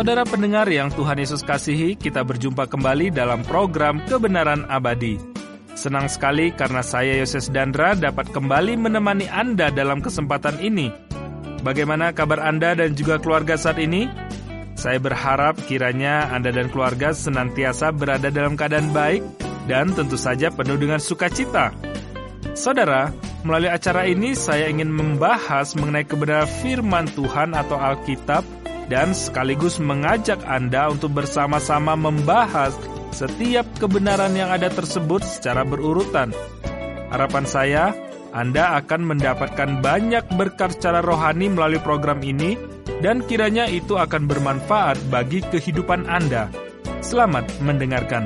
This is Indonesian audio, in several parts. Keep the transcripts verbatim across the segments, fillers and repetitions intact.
Saudara pendengar yang Tuhan Yesus kasihi, kita berjumpa kembali dalam program Kebenaran Abadi. Senang sekali karena saya Yoses Dandra dapat kembali menemani Anda dalam kesempatan ini. Bagaimana kabar Anda dan juga keluarga saat ini? Saya berharap kiranya Anda dan keluarga senantiasa berada dalam keadaan baik dan tentu saja penuh dengan sukacita. Saudara, melalui acara ini saya ingin membahas mengenai kebenaran firman Tuhan atau Alkitab dan sekaligus mengajak Anda untuk bersama-sama membahas setiap kebenaran yang ada tersebut secara berurutan. Harapan saya, Anda akan mendapatkan banyak berkat secara rohani melalui program ini dan kiranya itu akan bermanfaat bagi kehidupan Anda. Selamat mendengarkan.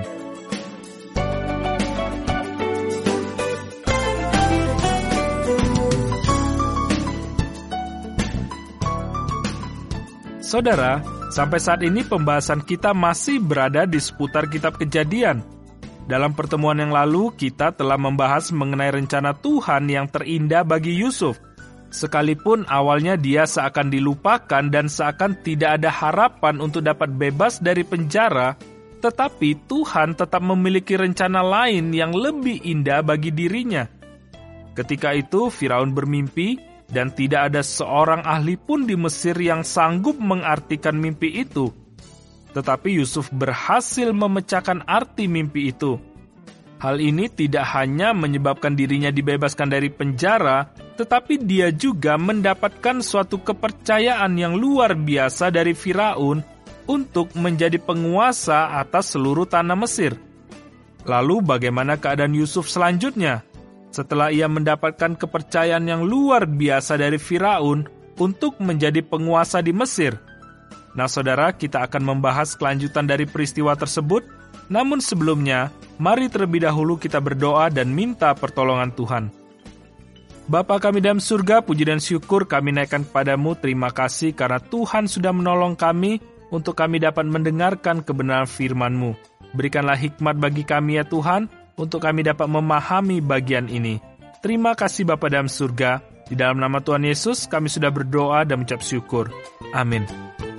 Saudara, sampai saat ini pembahasan kita masih berada di seputar kitab Kejadian. Dalam pertemuan yang lalu, kita telah membahas mengenai rencana Tuhan yang terindah bagi Yusuf. Sekalipun awalnya dia seakan dilupakan dan seakan tidak ada harapan untuk dapat bebas dari penjara, tetapi Tuhan tetap memiliki rencana lain yang lebih indah bagi dirinya. Ketika itu, Firaun bermimpi, dan tidak ada seorang ahli pun di Mesir yang sanggup mengartikan mimpi itu. Tetapi Yusuf berhasil memecahkan arti mimpi itu. Hal ini tidak hanya menyebabkan dirinya dibebaskan dari penjara, tetapi dia juga mendapatkan suatu kepercayaan yang luar biasa dari Firaun untuk menjadi penguasa atas seluruh tanah Mesir. Lalu bagaimana keadaan Yusuf selanjutnya? Setelah ia mendapatkan kepercayaan yang luar biasa dari Firaun untuk menjadi penguasa di Mesir. Nah saudara, kita akan membahas kelanjutan dari peristiwa tersebut. Namun sebelumnya, mari terlebih dahulu kita berdoa dan minta pertolongan Tuhan. Bapa kami dalam surga, puji dan syukur kami naikkan kepadamu. Terima kasih karena Tuhan sudah menolong kami untuk kami dapat mendengarkan kebenaran firman-Mu. Berikanlah hikmat bagi kami ya Tuhan, untuk kami dapat memahami bagian ini. Terima kasih Bapa dalam surga. Di dalam nama Tuhan Yesus kami sudah berdoa dan mengucap syukur. Amin.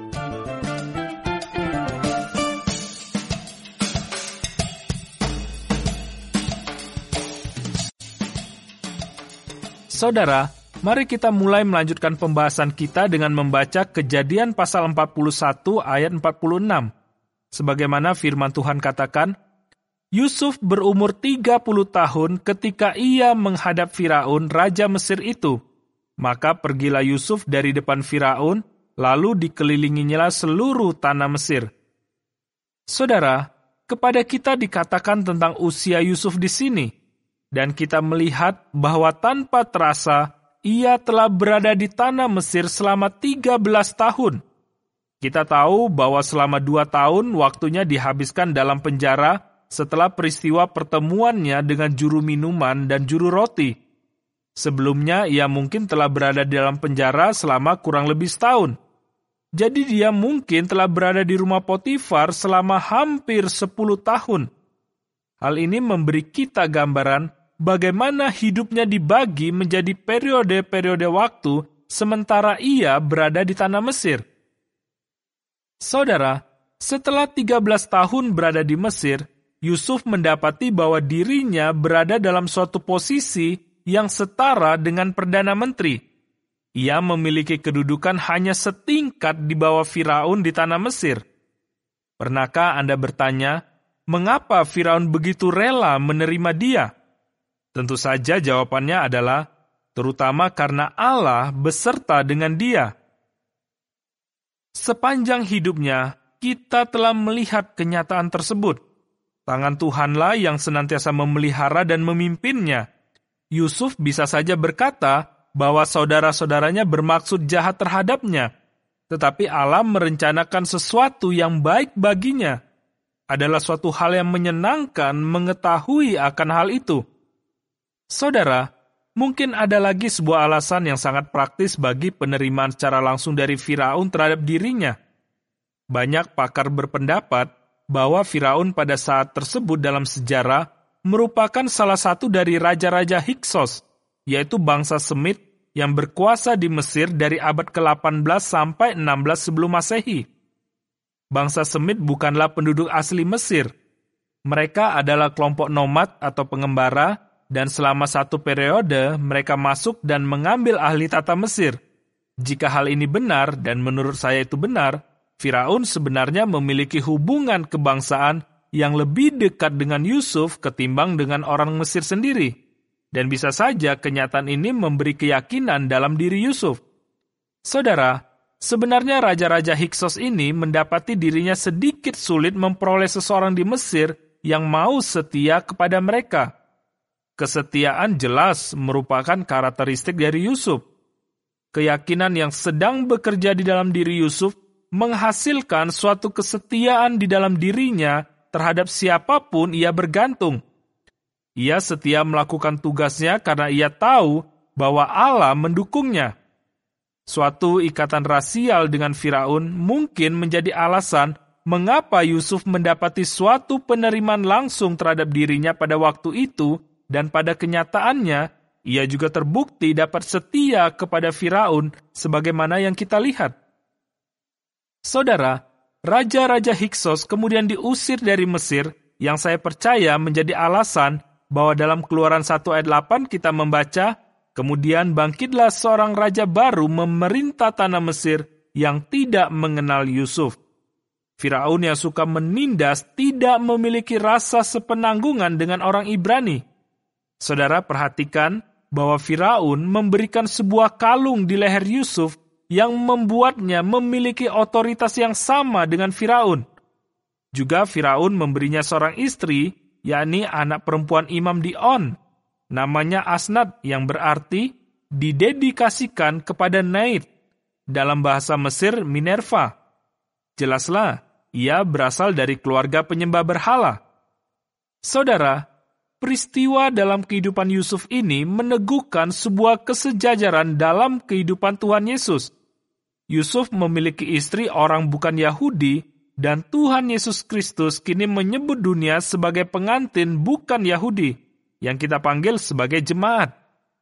Saudara, mari kita mulai melanjutkan pembahasan kita dengan membaca Kejadian pasal empat puluh satu ayat empat puluh enam. Sebagaimana firman Tuhan katakan, Yusuf berumur tiga puluh tahun ketika ia menghadap Firaun, raja Mesir itu. Maka pergilah Yusuf dari depan Firaun, lalu dikelilinginya seluruh tanah Mesir. Saudara, kepada kita dikatakan tentang usia Yusuf di sini, dan kita melihat bahwa tanpa terasa, ia telah berada di tanah Mesir selama tiga belas tahun. Kita tahu bahwa selama dua tahun waktunya dihabiskan dalam penjara, setelah peristiwa pertemuannya dengan juru minuman dan juru roti. Sebelumnya, ia mungkin telah berada di dalam penjara selama kurang lebih setahun. Jadi dia mungkin telah berada di rumah Potifar selama hampir sepuluh tahun. Hal ini memberi kita gambaran bagaimana hidupnya dibagi menjadi periode-periode waktu sementara ia berada di tanah Mesir. Saudara, setelah tiga belas tahun berada di Mesir, Yusuf mendapati bahwa dirinya berada dalam suatu posisi yang setara dengan Perdana Menteri. Ia memiliki kedudukan hanya setingkat di bawah Firaun di tanah Mesir. Pernahkah Anda bertanya, mengapa Firaun begitu rela menerima dia? Tentu saja jawabannya adalah, terutama karena Allah beserta dengan dia. Sepanjang hidupnya, kita telah melihat kenyataan tersebut. Tangan Tuhanlah yang senantiasa memelihara dan memimpinnya. Yusuf bisa saja berkata bahwa saudara-saudaranya bermaksud jahat terhadapnya, tetapi Allah merencanakan sesuatu yang baik baginya. Adalah suatu hal yang menyenangkan mengetahui akan hal itu. Saudara, mungkin ada lagi sebuah alasan yang sangat praktis bagi penerimaan secara langsung dari Firaun terhadap dirinya. Banyak pakar berpendapat bahwa Firaun pada saat tersebut dalam sejarah merupakan salah satu dari raja-raja Hiksos, yaitu bangsa Semit yang berkuasa di Mesir dari abad ke delapan belas sampai enam belas sebelum Masehi. Bangsa Semit bukanlah penduduk asli Mesir. Mereka adalah kelompok nomad atau pengembara, dan selama satu periode mereka masuk dan mengambil ahli tata Mesir. Jika hal ini benar, dan menurut saya itu benar, Firaun sebenarnya memiliki hubungan kebangsaan yang lebih dekat dengan Yusuf ketimbang dengan orang Mesir sendiri. Dan bisa saja kenyataan ini memberi keyakinan dalam diri Yusuf. Saudara, sebenarnya raja-raja Hiksos ini mendapati dirinya sedikit sulit memperoleh seseorang di Mesir yang mau setia kepada mereka. Kesetiaan jelas merupakan karakteristik dari Yusuf. Keyakinan yang sedang bekerja di dalam diri Yusuf menghasilkan suatu kesetiaan di dalam dirinya terhadap siapapun ia bergantung. Ia setia melakukan tugasnya karena ia tahu bahwa Allah mendukungnya. Suatu ikatan rasial dengan Firaun mungkin menjadi alasan mengapa Yusuf mendapati suatu penerimaan langsung terhadap dirinya pada waktu itu, dan pada kenyataannya ia juga terbukti dapat setia kepada Firaun sebagaimana yang kita lihat. Saudara, raja-raja Hiksos kemudian diusir dari Mesir, yang saya percaya menjadi alasan bahwa dalam Keluaran satu ayat delapan kita membaca, kemudian bangkitlah seorang raja baru memerintah tanah Mesir yang tidak mengenal Yusuf. Firaun yang suka menindas tidak memiliki rasa sepenanggungan dengan orang Ibrani. Saudara, perhatikan bahwa Firaun memberikan sebuah kalung di leher Yusuf yang membuatnya memiliki otoritas yang sama dengan Firaun. Juga Firaun memberinya seorang istri, yakni anak perempuan Imam di On, namanya Asnat, yang berarti didedikasikan kepada Nait, dalam bahasa Mesir Minerva. Jelaslah, ia berasal dari keluarga penyembah berhala. Saudara, peristiwa dalam kehidupan Yusuf ini meneguhkan sebuah kesejajaran dalam kehidupan Tuhan Yesus. Yusuf memiliki istri orang bukan Yahudi, dan Tuhan Yesus Kristus kini menyebut dunia sebagai pengantin bukan Yahudi, yang kita panggil sebagai jemaat.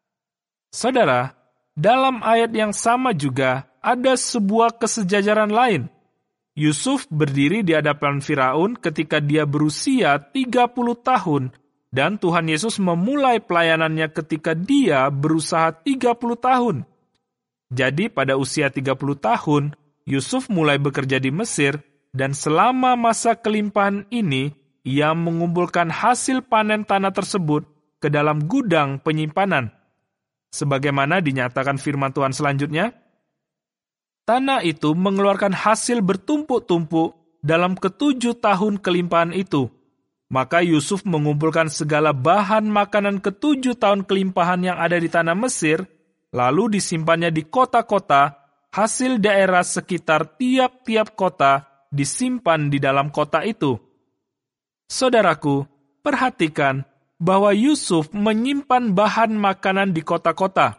Saudara, dalam ayat yang sama juga ada sebuah kesejajaran lain. Yusuf berdiri di hadapan Firaun ketika dia berusia tiga puluh tahun, dan Tuhan Yesus memulai pelayanannya ketika dia berusaha tiga puluh tahun. Jadi pada usia tiga puluh tahun, Yusuf mulai bekerja di Mesir, dan selama masa kelimpahan ini, ia mengumpulkan hasil panen tanah tersebut ke dalam gudang penyimpanan. Sebagaimana dinyatakan firman Tuhan selanjutnya, tanah itu mengeluarkan hasil bertumpuk-tumpuk dalam ketujuh tahun kelimpahan itu. Maka Yusuf mengumpulkan segala bahan makanan ketujuh tahun kelimpahan yang ada di tanah Mesir, lalu disimpannya di kota-kota, hasil daerah sekitar tiap-tiap kota disimpan di dalam kota itu. Saudaraku, perhatikan bahwa Yusuf menyimpan bahan makanan di kota-kota.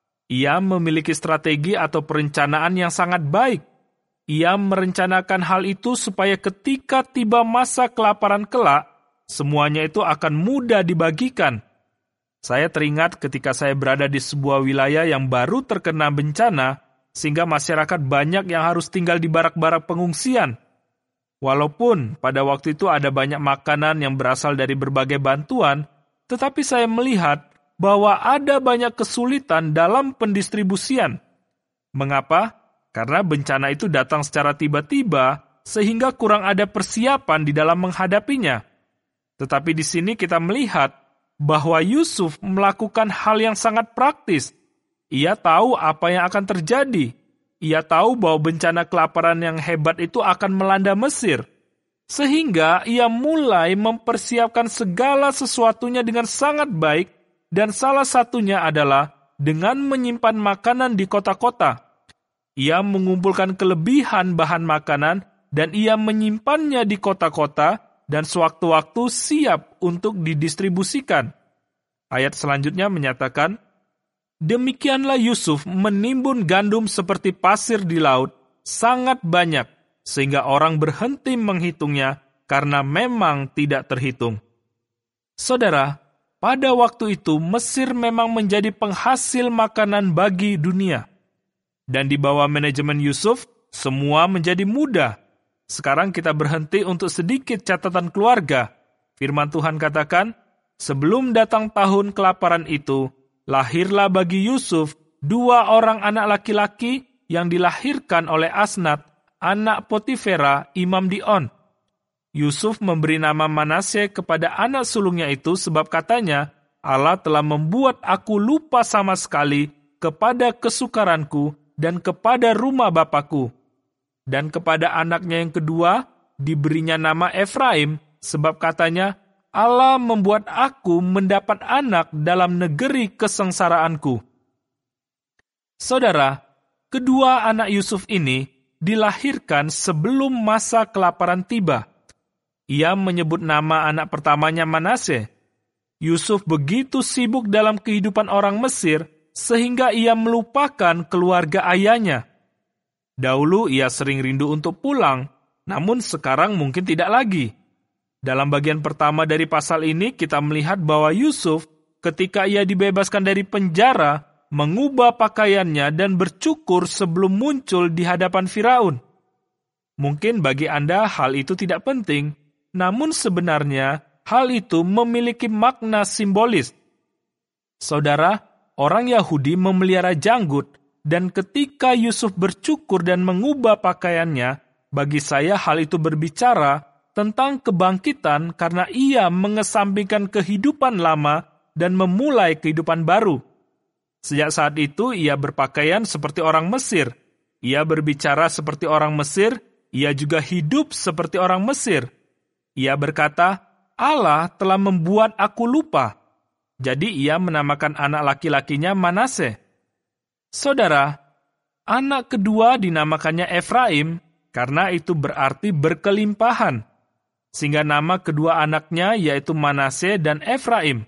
Ia memiliki strategi atau perencanaan yang sangat baik. Ia merencanakan hal itu supaya ketika tiba masa kelaparan kelak, semuanya itu akan mudah dibagikan. Saya teringat ketika saya berada di sebuah wilayah yang baru terkena bencana, sehingga masyarakat banyak yang harus tinggal di barak-barak pengungsian. Walaupun pada waktu itu ada banyak makanan yang berasal dari berbagai bantuan, tetapi saya melihat bahwa ada banyak kesulitan dalam pendistribusian. Mengapa? Karena bencana itu datang secara tiba-tiba, sehingga kurang ada persiapan di dalam menghadapinya. Tetapi di sini kita melihat bahwa Yusuf melakukan hal yang sangat praktis. Ia tahu apa yang akan terjadi. Ia tahu bahwa bencana kelaparan yang hebat itu akan melanda Mesir. Sehingga ia mulai mempersiapkan segala sesuatunya dengan sangat baik, dan salah satunya adalah dengan menyimpan makanan di kota-kota. Ia mengumpulkan kelebihan bahan makanan, dan ia menyimpannya di kota-kota, dan sewaktu-waktu siap untuk didistribusikan. Ayat selanjutnya menyatakan, demikianlah Yusuf menimbun gandum seperti pasir di laut, sangat banyak, sehingga orang berhenti menghitungnya karena memang tidak terhitung. Saudara, pada waktu itu Mesir memang menjadi penghasil makanan bagi dunia. Dan di bawah manajemen Yusuf, semua menjadi mudah. Sekarang kita berhenti untuk sedikit catatan keluarga. Firman Tuhan katakan, sebelum datang tahun kelaparan itu, lahirlah bagi Yusuf dua orang anak laki-laki yang dilahirkan oleh Asnat, anak Potifera, imam di On. Yusuf memberi nama Manasye kepada anak sulungnya itu sebab katanya, Allah telah membuat aku lupa sama sekali kepada kesukaranku dan kepada rumah Bapakku. Dan kepada anaknya yang kedua, diberinya nama Efraim, sebab katanya, Allah membuat aku mendapat anak dalam negeri kesengsaraanku. Saudara, kedua anak Yusuf ini dilahirkan sebelum masa kelaparan tiba. Ia menyebut nama anak pertamanya Manasye. Yusuf begitu sibuk dalam kehidupan orang Mesir, sehingga ia melupakan keluarga ayahnya. Dahulu ia sering rindu untuk pulang, namun sekarang mungkin tidak lagi. Dalam bagian pertama dari pasal ini, kita melihat bahwa Yusuf, ketika ia dibebaskan dari penjara, mengubah pakaiannya dan bercukur sebelum muncul di hadapan Firaun. Mungkin bagi Anda hal itu tidak penting, namun sebenarnya hal itu memiliki makna simbolis. Saudara, orang Yahudi memelihara janggut, dan ketika Yusuf bercukur dan mengubah pakaiannya, bagi saya hal itu berbicara tentang kebangkitan karena ia mengesampingkan kehidupan lama dan memulai kehidupan baru. Sejak saat itu ia berpakaian seperti orang Mesir. Ia berbicara seperti orang Mesir, ia juga hidup seperti orang Mesir. Ia berkata, Allah telah membuat aku lupa. Jadi ia menamakan anak laki-lakinya Manasye. Saudara, anak kedua dinamakannya Efraim karena itu berarti berkelimpahan. Sehingga nama kedua anaknya yaitu Manasye dan Efraim.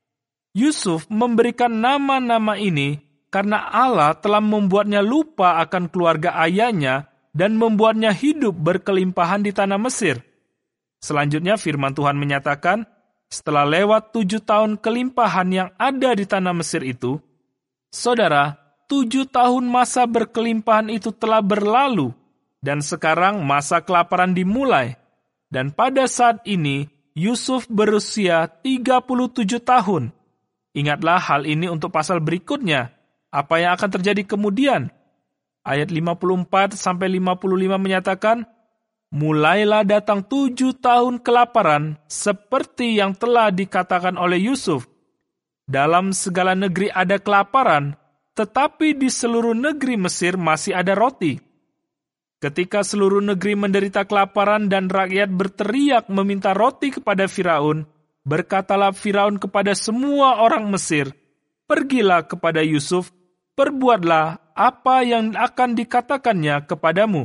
Yusuf memberikan nama-nama ini karena Allah telah membuatnya lupa akan keluarga ayahnya dan membuatnya hidup berkelimpahan di tanah Mesir. Selanjutnya firman Tuhan menyatakan, setelah lewat tujuh tahun kelimpahan yang ada di tanah Mesir itu, saudara, tujuh tahun masa berkelimpahan itu telah berlalu, dan sekarang masa kelaparan dimulai. Dan pada saat ini, Yusuf berusia tiga puluh tujuh tahun. Ingatlah hal ini untuk pasal berikutnya. Apa yang akan terjadi kemudian? Ayat lima puluh empat sampai lima puluh lima menyatakan, mulailah datang tujuh tahun kelaparan, seperti yang telah dikatakan oleh Yusuf. Dalam segala negeri ada kelaparan, tetapi di seluruh negeri Mesir masih ada roti. Ketika seluruh negeri menderita kelaparan dan rakyat berteriak meminta roti kepada Firaun, berkatalah Firaun kepada semua orang Mesir, pergilah kepada Yusuf, perbuatlah apa yang akan dikatakannya kepadamu.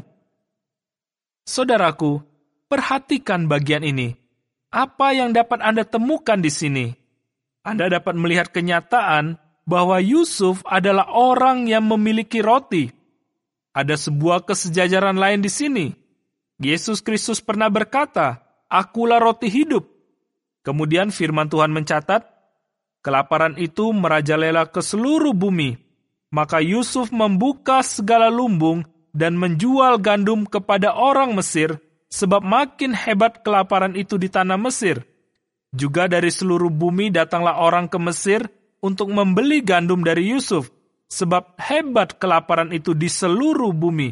Saudaraku, perhatikan bagian ini. Apa yang dapat Anda temukan di sini? Anda dapat melihat kenyataan bahwa Yusuf adalah orang yang memiliki roti. Ada sebuah kesejajaran lain di sini. Yesus Kristus pernah berkata, "Akulah roti hidup." Kemudian firman Tuhan mencatat, kelaparan itu merajalela ke seluruh bumi. Maka Yusuf membuka segala lumbung dan menjual gandum kepada orang Mesir, sebab makin hebat kelaparan itu di tanah Mesir. Juga dari seluruh bumi datanglah orang ke Mesir untuk membeli gandum dari Yusuf, sebab hebat kelaparan itu di seluruh bumi.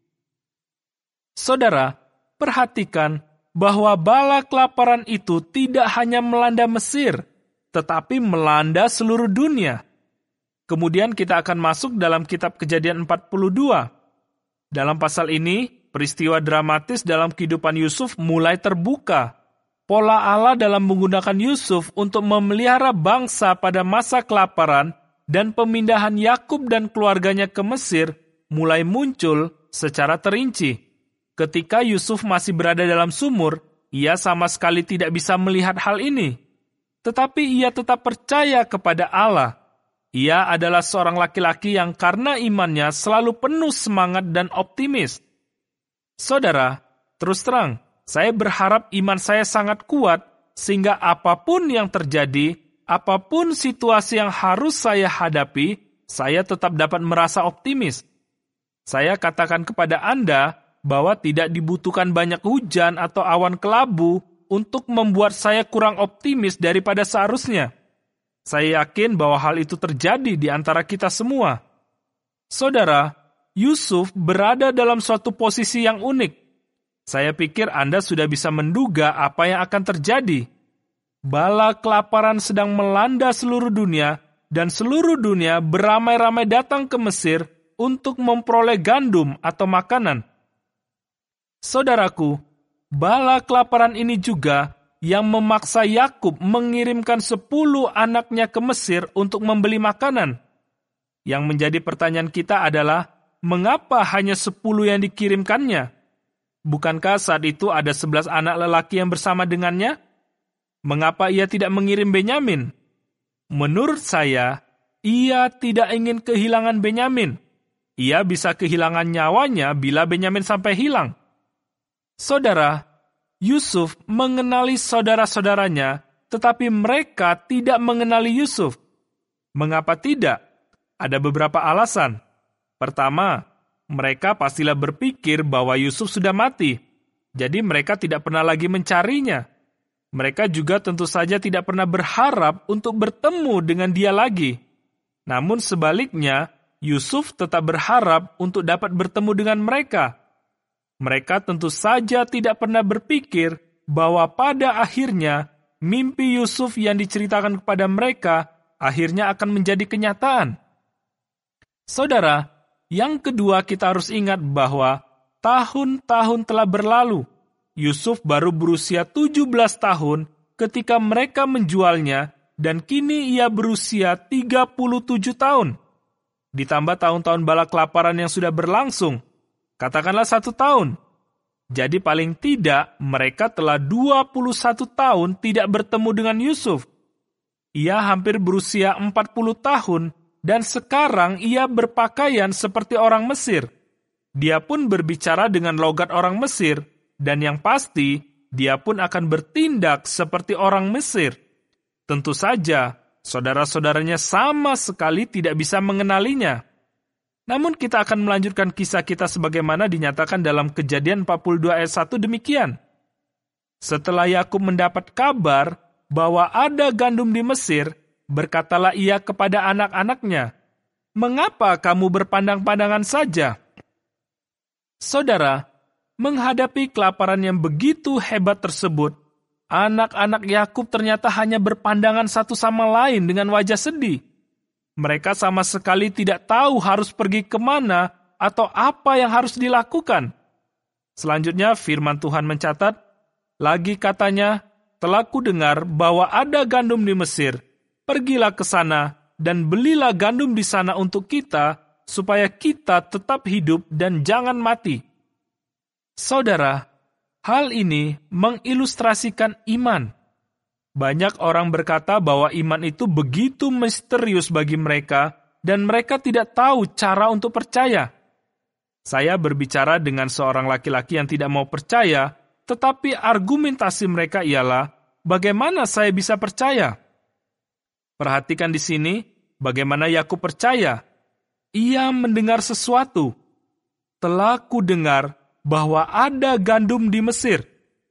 Saudara, perhatikan bahwa bala kelaparan itu tidak hanya melanda Mesir, tetapi melanda seluruh dunia. Kemudian kita akan masuk dalam kitab Kejadian empat puluh dua. Dalam pasal ini, peristiwa dramatis dalam kehidupan Yusuf mulai terbuka. Pola Allah dalam menggunakan Yusuf untuk memelihara bangsa pada masa kelaparan dan pemindahan Yakub dan keluarganya ke Mesir mulai muncul secara terinci. Ketika Yusuf masih berada dalam sumur, ia sama sekali tidak bisa melihat hal ini. Tetapi ia tetap percaya kepada Allah. Ia adalah seorang laki-laki yang karena imannya selalu penuh semangat dan optimis. Saudara, terus terang, saya berharap iman saya sangat kuat sehingga apapun yang terjadi, apapun situasi yang harus saya hadapi, saya tetap dapat merasa optimis. Saya katakan kepada Anda bahwa tidak dibutuhkan banyak hujan atau awan kelabu untuk membuat saya kurang optimis daripada seharusnya. Saya yakin bahwa hal itu terjadi di antara kita semua. Saudara, Yusuf berada dalam suatu posisi yang unik. Saya pikir Anda sudah bisa menduga apa yang akan terjadi. Bala kelaparan sedang melanda seluruh dunia, dan seluruh dunia beramai-ramai datang ke Mesir untuk memperoleh gandum atau makanan. Saudaraku, bala kelaparan ini juga yang memaksa Yakub mengirimkan sepuluh anaknya ke Mesir untuk membeli makanan. Yang menjadi pertanyaan kita adalah, mengapa hanya sepuluh yang dikirimkannya? Bukankah saat itu ada sebelas anak lelaki yang bersama dengannya? Mengapa ia tidak mengirim Benyamin? Menurut saya, ia tidak ingin kehilangan Benyamin. Ia bisa kehilangan nyawanya bila Benyamin sampai hilang. Saudara, Yusuf mengenali saudara-saudaranya, tetapi mereka tidak mengenali Yusuf. Mengapa tidak? Ada beberapa alasan. Pertama, mereka pastilah berpikir bahwa Yusuf sudah mati, jadi mereka tidak pernah lagi mencarinya. Mereka juga tentu saja tidak pernah berharap untuk bertemu dengan dia lagi. Namun sebaliknya, Yusuf tetap berharap untuk dapat bertemu dengan mereka. Mereka tentu saja tidak pernah berpikir bahwa pada akhirnya mimpi Yusuf yang diceritakan kepada mereka akhirnya akan menjadi kenyataan. Saudara, yang kedua kita harus ingat bahwa tahun-tahun telah berlalu. Yusuf baru berusia tujuh belas tahun ketika mereka menjualnya dan kini ia berusia tiga puluh tujuh tahun. Ditambah tahun-tahun bala kelaparan yang sudah berlangsung, katakanlah satu tahun. Jadi paling tidak mereka telah dua puluh satu tahun tidak bertemu dengan Yusuf. Ia hampir berusia empat puluh tahun dan sekarang ia berpakaian seperti orang Mesir. Dia pun berbicara dengan logat orang Mesir dan yang pasti dia pun akan bertindak seperti orang Mesir. Tentu saja saudara-saudaranya sama sekali tidak bisa mengenalinya. Namun kita akan melanjutkan kisah kita sebagaimana dinyatakan dalam Kejadian empat puluh dua ayat satu demikian. Setelah Yakub mendapat kabar bahwa ada gandum di Mesir, berkatalah ia kepada anak-anaknya, "Mengapa kamu berpandang-pandangan saja?" Saudara, menghadapi kelaparan yang begitu hebat tersebut, anak-anak Yakub ternyata hanya berpandangan satu sama lain dengan wajah sedih. Mereka sama sekali tidak tahu harus pergi kemana atau apa yang harus dilakukan. Selanjutnya firman Tuhan mencatat, lagi katanya, "Telah kudengar bahwa ada gandum di Mesir. Pergilah ke sana dan belilah gandum di sana untuk kita, supaya kita tetap hidup dan jangan mati." Saudara, hal ini mengilustrasikan iman. Banyak orang berkata bahwa iman itu begitu misterius bagi mereka dan mereka tidak tahu cara untuk percaya. Saya berbicara dengan seorang laki-laki yang tidak mau percaya, tetapi argumentasi mereka ialah, bagaimana saya bisa percaya? Perhatikan di sini, bagaimana Yakub percaya. Ia mendengar sesuatu. Telah kudengar bahwa ada gandum di Mesir.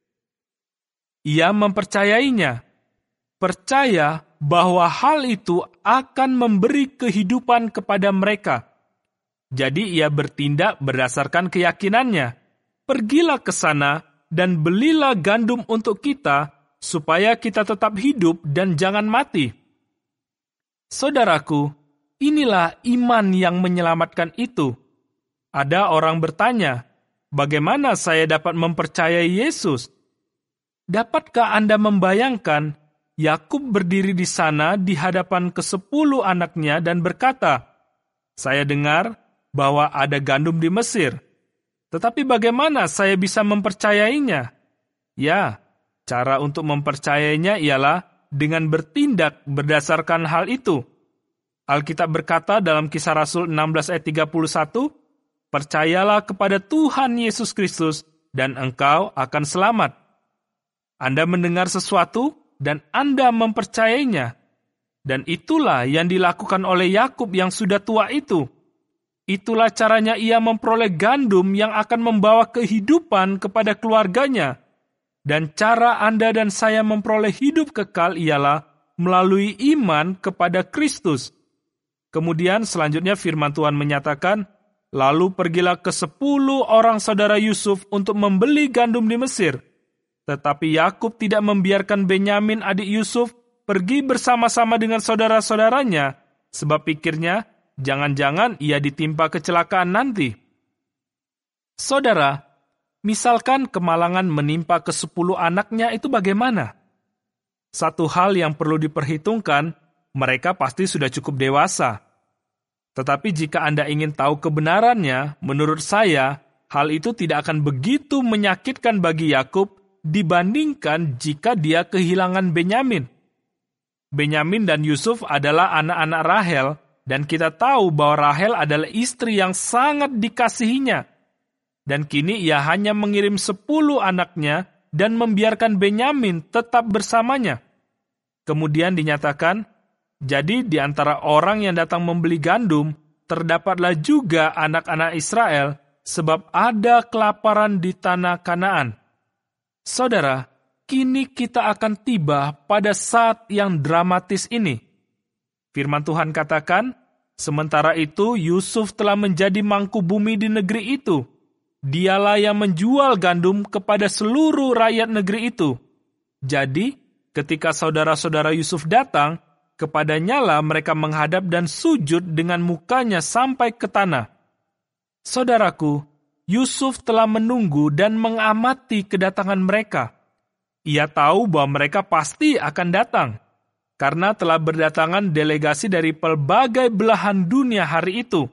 Ia mempercayainya. Percaya bahwa hal itu akan memberi kehidupan kepada mereka. Jadi ia bertindak berdasarkan keyakinannya. Pergilah ke sana dan belilah gandum untuk kita, supaya kita tetap hidup dan jangan mati. Saudaraku, inilah iman yang menyelamatkan itu. Ada orang bertanya, bagaimana saya dapat mempercayai Yesus? Dapatkah Anda membayangkan Yakub berdiri di sana di hadapan kesepuluh anaknya dan berkata, "Saya dengar bahwa ada gandum di Mesir. Tetapi bagaimana saya bisa mempercayainya?" Ya, cara untuk mempercayainya ialah dengan bertindak berdasarkan hal itu. Alkitab berkata dalam Kisah Rasul enam belas ayat tiga puluh satu, "Percayalah kepada Tuhan Yesus Kristus dan engkau akan selamat." Anda mendengar sesuatu dan Anda mempercayainya. Dan itulah yang dilakukan oleh Yakub yang sudah tua itu. Itulah caranya ia memperoleh gandum yang akan membawa kehidupan kepada keluarganya. Dan cara Anda dan saya memperoleh hidup kekal ialah melalui iman kepada Kristus. Kemudian selanjutnya firman Tuhan menyatakan, lalu pergilah ke sepuluh orang saudara Yusuf untuk membeli gandum di Mesir. Tetapi Yakub tidak membiarkan Benyamin adik Yusuf pergi bersama-sama dengan saudara-saudaranya, sebab pikirnya, jangan-jangan ia ditimpa kecelakaan nanti. Saudara, misalkan kemalangan menimpa ke sepuluh anaknya, itu bagaimana? Satu hal yang perlu diperhitungkan, mereka pasti sudah cukup dewasa. Tetapi jika Anda ingin tahu kebenarannya, menurut saya, hal itu tidak akan begitu menyakitkan bagi Yakub dibandingkan jika dia kehilangan Benyamin. Benyamin dan Yusuf adalah anak-anak Rahel, dan kita tahu bahwa Rahel adalah istri yang sangat dikasihinya. Dan kini ia hanya mengirim sepuluh anaknya dan membiarkan Benyamin tetap bersamanya. Kemudian dinyatakan, jadi di antara orang yang datang membeli gandum, terdapatlah juga anak-anak Israel, sebab ada kelaparan di tanah Kanaan. Saudara, kini kita akan tiba pada saat yang dramatis ini. Firman Tuhan katakan, sementara itu Yusuf telah menjadi mangku bumi di negeri itu. Dialah yang menjual gandum kepada seluruh rakyat negeri itu. Jadi, ketika saudara-saudara Yusuf datang, kepadanya lah mereka menghadap dan sujud dengan mukanya sampai ke tanah. Saudaraku, Yusuf telah menunggu dan mengamati kedatangan mereka. Ia tahu bahwa mereka pasti akan datang, karena telah berdatangan delegasi dari pelbagai belahan dunia hari itu.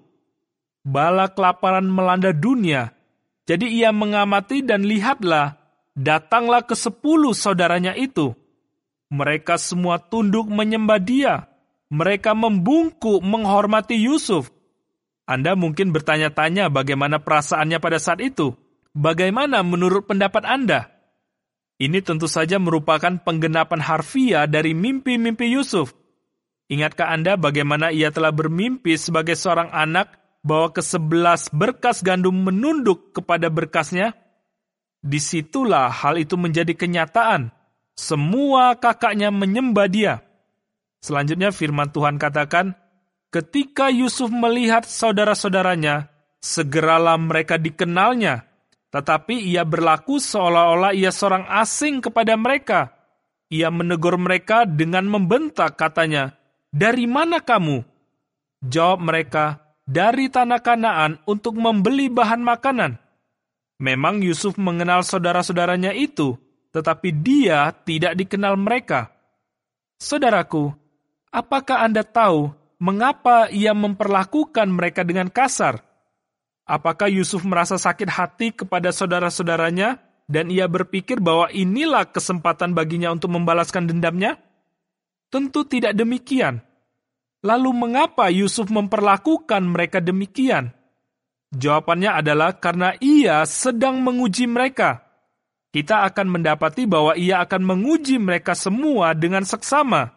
Bala kelaparan melanda dunia, jadi ia mengamati dan lihatlah, datanglah ke sepuluh saudaranya itu. Mereka semua tunduk menyembah dia. Mereka membungkuk menghormati Yusuf. Anda mungkin bertanya-tanya bagaimana perasaannya pada saat itu. Bagaimana menurut pendapat Anda? Ini tentu saja merupakan penggenapan harfiah dari mimpi-mimpi Yusuf. Ingatkah Anda bagaimana ia telah bermimpi sebagai seorang anak bahwa kesebelas berkas gandum menunduk kepada berkasnya? Disitulah hal itu menjadi kenyataan. Semua kakaknya menyembah dia. Selanjutnya firman Tuhan katakan, ketika Yusuf melihat saudara-saudaranya, segeralah mereka dikenalnya, tetapi ia berlaku seolah-olah ia seorang asing kepada mereka. Ia menegur mereka dengan membentak, katanya, "Dari mana kamu?" Jawab mereka, "Dari tanah Kanaan untuk membeli bahan makanan." Memang Yusuf mengenal saudara-saudaranya itu, tetapi dia tidak dikenal mereka. Saudaraku, apakah Anda tahu mengapa ia memperlakukan mereka dengan kasar? Apakah Yusuf merasa sakit hati kepada saudara-saudaranya dan ia berpikir bahwa inilah kesempatan baginya untuk membalaskan dendamnya? Tentu tidak demikian. Lalu mengapa Yusuf memperlakukan mereka demikian? Jawabannya adalah karena ia sedang menguji mereka. Kita akan mendapati bahwa ia akan menguji mereka semua dengan seksama.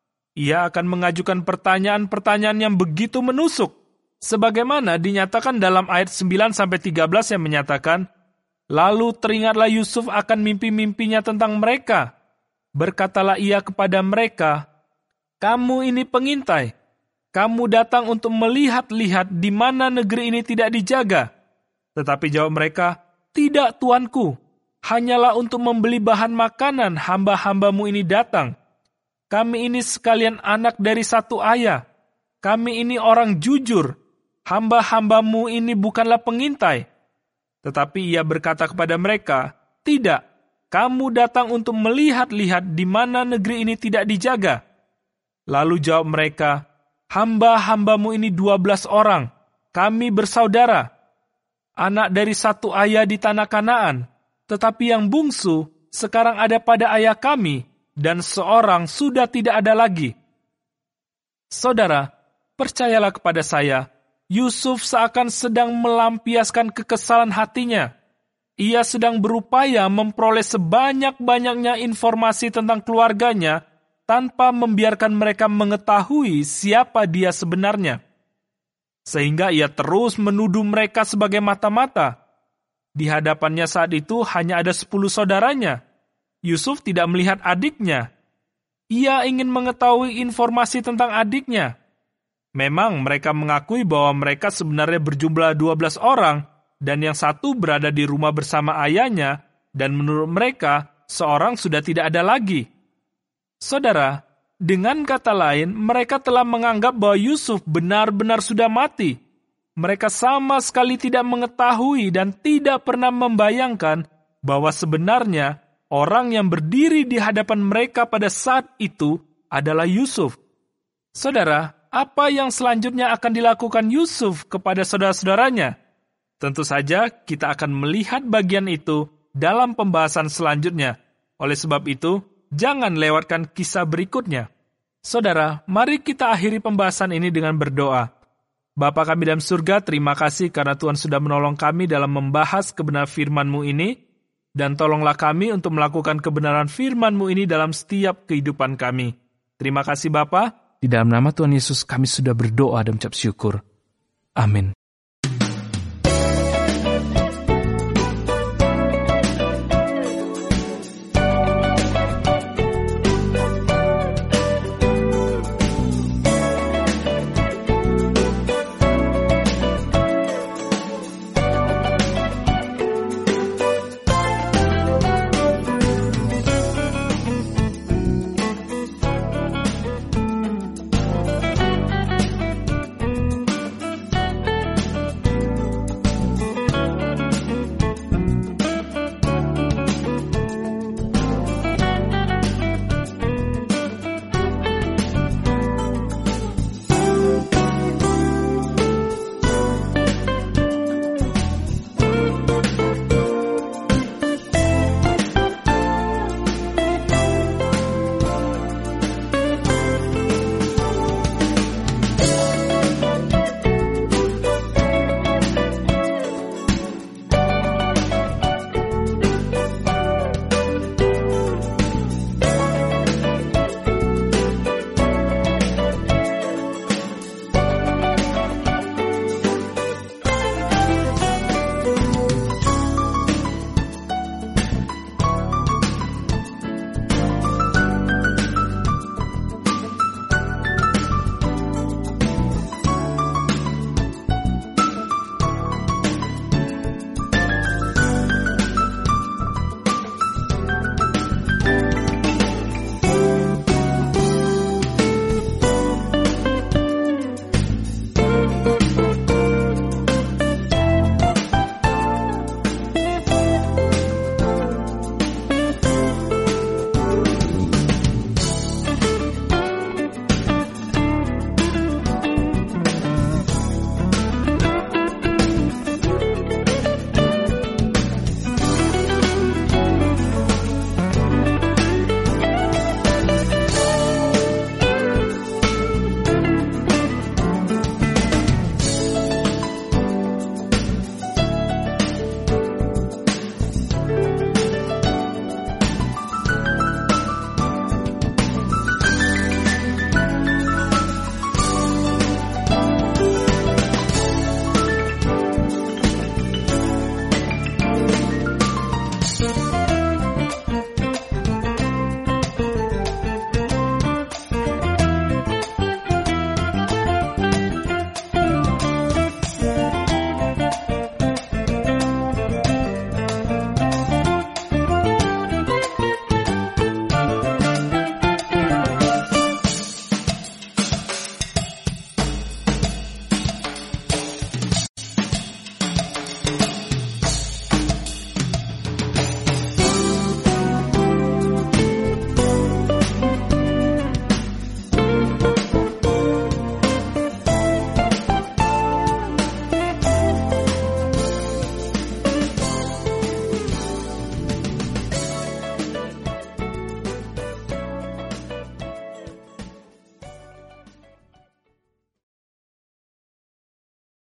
Ia akan mengajukan pertanyaan-pertanyaan yang begitu menusuk, sebagaimana dinyatakan dalam ayat sembilan sampai tiga belas yang menyatakan, lalu teringatlah Yusuf akan mimpi-mimpinya tentang mereka. Berkatalah ia kepada mereka, "Kamu ini pengintai. Kamu datang untuk melihat-lihat di mana negeri ini tidak dijaga." Tetapi jawab mereka, "Tidak, tuanku. Hanyalah untuk membeli bahan makanan hamba-hambamu ini datang. Kami ini sekalian anak dari satu ayah. Kami ini orang jujur. Hamba-hambamu ini bukanlah pengintai." Tetapi ia berkata kepada mereka, "Tidak, kamu datang untuk melihat-lihat di mana negeri ini tidak dijaga." Lalu jawab mereka, "Hamba-hambamu ini dua belas orang. Kami bersaudara. Anak dari satu ayah di tanah Kanaan. Tetapi yang bungsu sekarang ada pada ayah kami, dan seorang sudah tidak ada lagi." Saudara, percayalah kepada saya, Yusuf seakan sedang melampiaskan kekesalan hatinya. Ia sedang berupaya memperoleh sebanyak-banyaknya informasi tentang keluarganya tanpa membiarkan mereka mengetahui siapa dia sebenarnya. sehingga ia terus menuduh mereka sebagai mata-mata. Di hadapannya saat itu hanya ada sepuluh saudaranya. Yusuf tidak melihat adiknya. Ia ingin mengetahui informasi tentang adiknya. Memang mereka mengakui bahwa mereka sebenarnya berjumlah dua belas orang, dan yang satu berada di rumah bersama ayahnya, dan menurut mereka, seorang sudah tidak ada lagi. Saudara, dengan kata lain, mereka telah menganggap bahwa Yusuf benar-benar sudah mati. Mereka sama sekali tidak mengetahui dan tidak pernah membayangkan bahwa sebenarnya orang yang berdiri di hadapan mereka pada saat itu adalah Yusuf. Saudara, apa yang selanjutnya akan dilakukan Yusuf kepada saudara-saudaranya? Tentu saja kita akan melihat bagian itu dalam pembahasan selanjutnya. Oleh sebab itu, jangan lewatkan kisah berikutnya. Saudara, mari kita akhiri pembahasan ini dengan berdoa. Bapa kami dalam surga, terima kasih karena Tuhan sudah menolong kami dalam membahas kebenaran firman-Mu ini, dan tolonglah kami untuk melakukan kebenaran firman-Mu ini dalam setiap kehidupan kami. Terima kasih Bapa, di dalam nama Tuhan Yesus kami sudah berdoa dan ucap syukur. Amin.